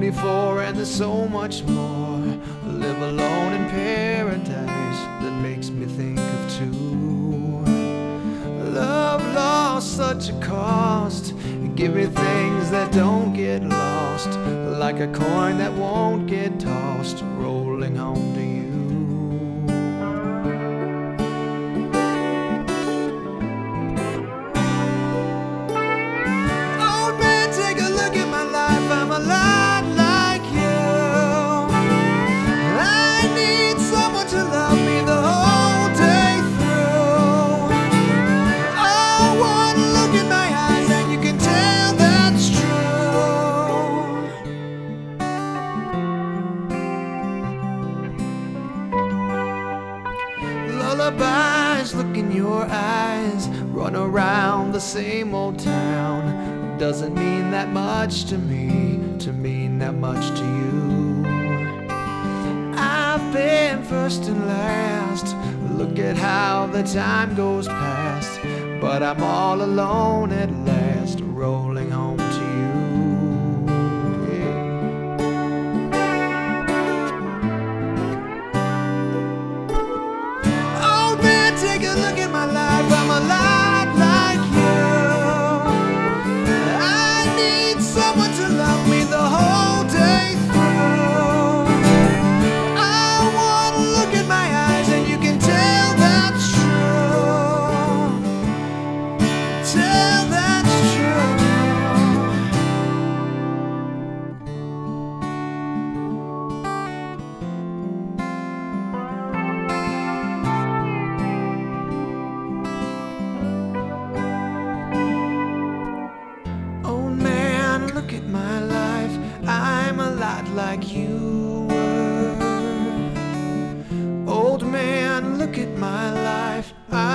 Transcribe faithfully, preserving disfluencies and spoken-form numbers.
twenty-four and there's so much more. Live alone in paradise that makes me think of two. Love lost such a cost. Give me things that don't get lost, like a coin that won't get tossed, rolling home to you. Oh man, take a look at my life. I'm a lot like you. I need someone to love me the whole day through. Oh, one look in my eyes and you can tell that's true. Lullabies, look in your eyes, run around the same old town. Doesn't mean that much to me, to mean that much to you. I've been first and last, look at how the time goes past, but I'm all alone at last, rolling home to you. Yeah. Oh man, take a look at my life. I'm a lot like you. I need someone to love me the whole day through. I want to look in my eyes and you can tell that's true. Tell that's true. Old man, look at my life. I'm a lot like you were. Old man, look at my life. I